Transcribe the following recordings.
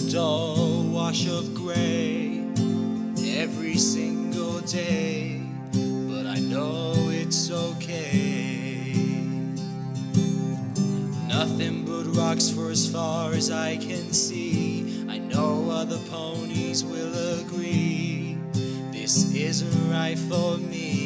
dull wash of gray every single day, but I know it's okay. Nothing but rocks for as far as I can see. I know other ponies will agree this isn't right for me.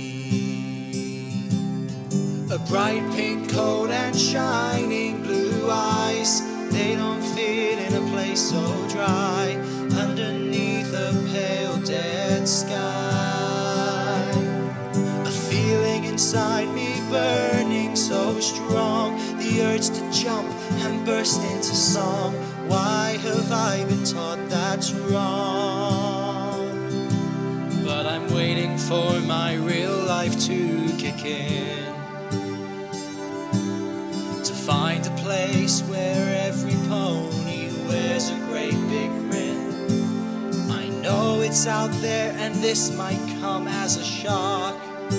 A bright pink coat and shining blue eyes, they don't fit in a place so dry underneath a pale dead sky. A feeling inside me burning so strong, the urge to jump and burst into song. Why have I been taught that's wrong? But I'm waiting for my real life to kick in, to find a place where every pony wears a great big grin. I know it's out there and this might come as a shock,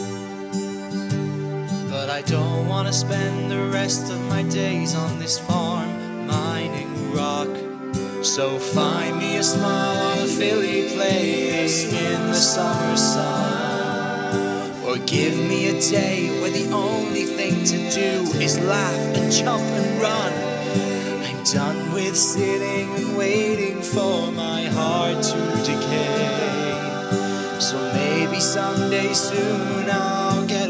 but I don't want to spend the rest of my days on this farm mining rock. So find me a smile on a filly playing in the summer sun, or give me a day where the only thing to do is laugh and jump and run. I'm done with sitting and waiting for my heart to decay. So maybe someday soon I'll get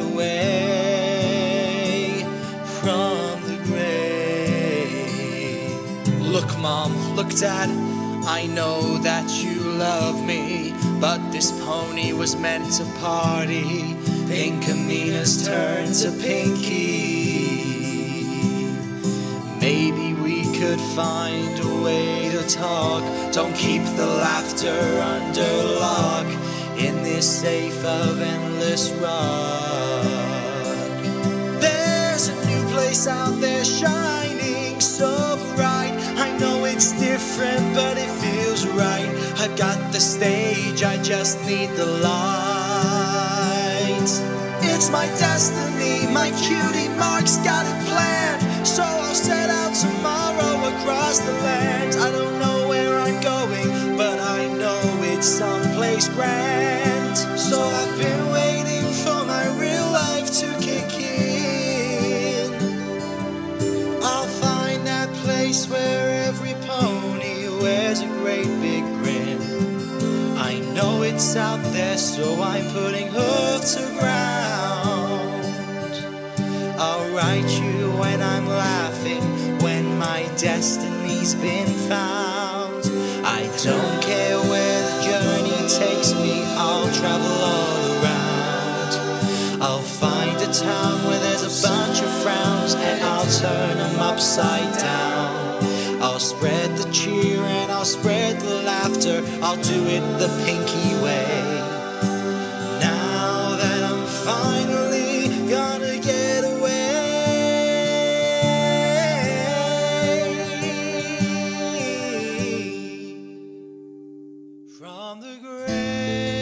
away from the grave. Look, Mom, look, Dad, I know that you love me, but this pony was meant to party. Pinkamina's turned to Pinky. Maybe we could find a way to talk. Don't keep the laughter under lock in this safe of endless rock. There's a new place out there shining so bright. I know it's different, but it feels right. I've got the stage, I just need the lights. It's my destiny, my cutie Mark's got it planned. So I'll set out tomorrow across the land. I don't know where I'm going, but I know it's someplace grand. So I've been waiting for my real life to kick in. I'll find that place where every pony wears a great big grin. I know it's out there, so I'm putting hoof to ground. I'll write you when I'm laughing, when my destiny's been found. I don't care where the journey takes me, I'll travel all around. I'll find a town where there's a bunch of frowns, and I'll turn them upside down. I'll spread the cheer and I'll spread the laughter. I'll do it the Pinky way. Now that I'm finally gonna get away from the grave.